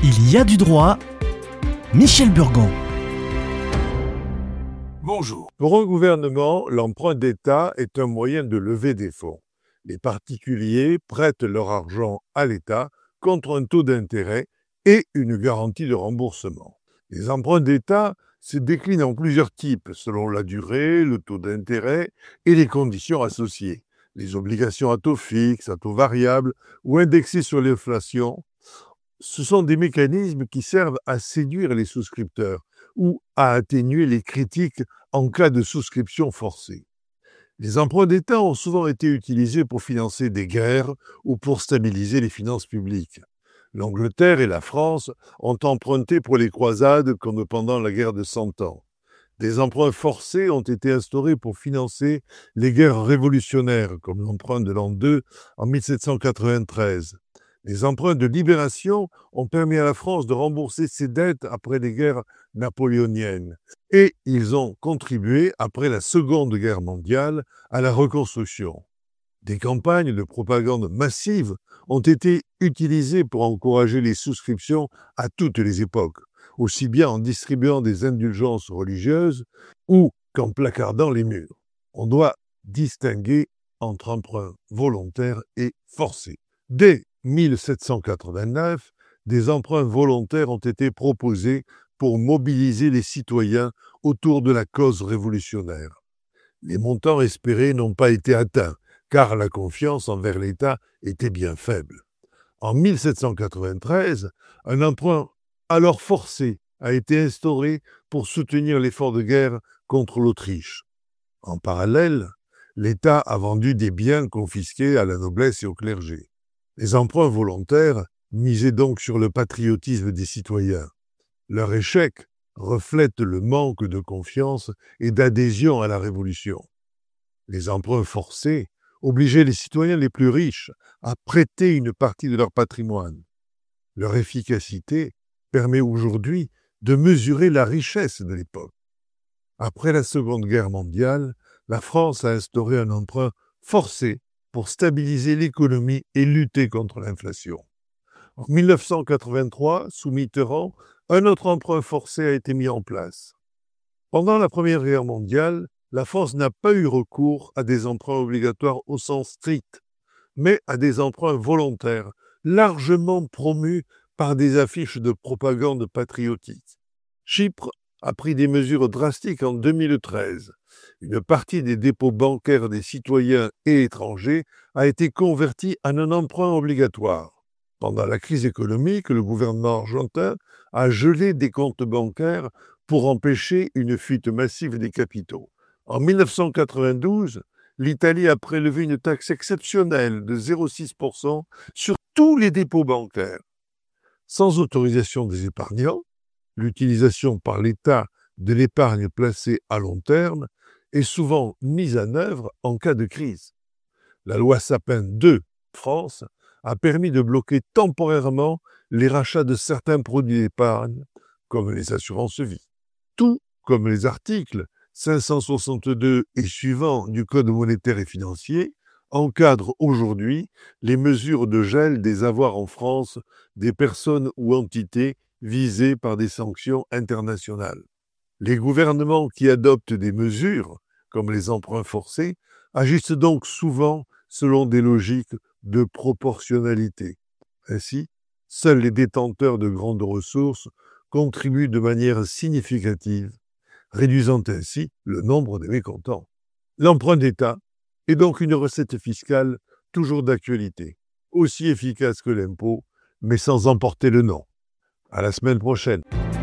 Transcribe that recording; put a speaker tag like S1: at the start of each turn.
S1: Il y a du droit. Michel Burgon.
S2: Bonjour. Pour un gouvernement, l'emprunt d'État est un moyen de lever des fonds. Les particuliers prêtent leur argent à l'État contre un taux d'intérêt et une garantie de remboursement. Les emprunts d'État se déclinent en plusieurs types selon la durée, le taux d'intérêt et les conditions associées. Les obligations à taux fixe, à taux variable ou indexées sur l'inflation, ce sont des mécanismes qui servent à séduire les souscripteurs ou à atténuer les critiques en cas de souscription forcée. Les emprunts d'État ont souvent été utilisés pour financer des guerres ou pour stabiliser les finances publiques. L'Angleterre et la France ont emprunté pour les croisades comme pendant la guerre de Cent Ans. Des emprunts forcés ont été instaurés pour financer les guerres révolutionnaires, comme l'emprunt de l'an 2 en 1793. Les emprunts de libération ont permis à la France de rembourser ses dettes après les guerres napoléoniennes. Et ils ont contribué, après la Seconde Guerre mondiale, à la reconstruction. Des campagnes de propagande massives ont été utilisées pour encourager les souscriptions à toutes les époques, aussi bien en distribuant des indulgences religieuses ou qu'en placardant les murs. On doit distinguer entre emprunt volontaire et forcé. Dès 1789, des emprunts volontaires ont été proposés pour mobiliser les citoyens autour de la cause révolutionnaire. Les montants espérés n'ont pas été atteints, car la confiance envers l'État était bien faible. En 1793, un emprunt alors forcé a été instauré pour soutenir l'effort de guerre contre l'Autriche. En parallèle, l'État a vendu des biens confisqués à la noblesse et au clergé. Les emprunts volontaires misaient donc sur le patriotisme des citoyens. Leur échec reflète le manque de confiance et d'adhésion à la Révolution. Les emprunts forcés obligeaient les citoyens les plus riches à prêter une partie de leur patrimoine. Leur efficacité permet aujourd'hui de mesurer la richesse de l'époque. Après la Seconde Guerre mondiale, la France a instauré un emprunt forcé pour stabiliser l'économie et lutter contre l'inflation. En 1983, sous Mitterrand, un autre emprunt forcé a été mis en place. Pendant la Première Guerre mondiale, la France n'a pas eu recours à des emprunts obligatoires au sens strict, mais à des emprunts volontaires, largement promus par des affiches de propagande patriotique. Chypre a pris des mesures drastiques en 2013. Une partie des dépôts bancaires des citoyens et étrangers a été convertie en un emprunt obligatoire. Pendant la crise économique, le gouvernement argentin a gelé des comptes bancaires pour empêcher une fuite massive des capitaux. En 1992, l'Italie a prélevé une taxe exceptionnelle de 0,6% sur tous les dépôts bancaires. Sans autorisation des épargnants, l'utilisation par l'État de l'épargne placée à long terme est souvent mise en œuvre en cas de crise. La loi Sapin II France a permis de bloquer temporairement les rachats de certains produits d'épargne, comme les assurances vie. Tout comme les articles 562 et suivants du Code monétaire et financier encadrent aujourd'hui les mesures de gel des avoirs en France des personnes ou entités visées par des sanctions internationales. Les gouvernements qui adoptent des mesures, comme les emprunts forcés, agissent donc souvent selon des logiques de proportionnalité. Ainsi, seuls les détenteurs de grandes ressources contribuent de manière significative, réduisant ainsi le nombre des mécontents. L'emprunt d'État est donc une recette fiscale toujours d'actualité, aussi efficace que l'impôt, mais sans emporter le nom. À la semaine prochaine.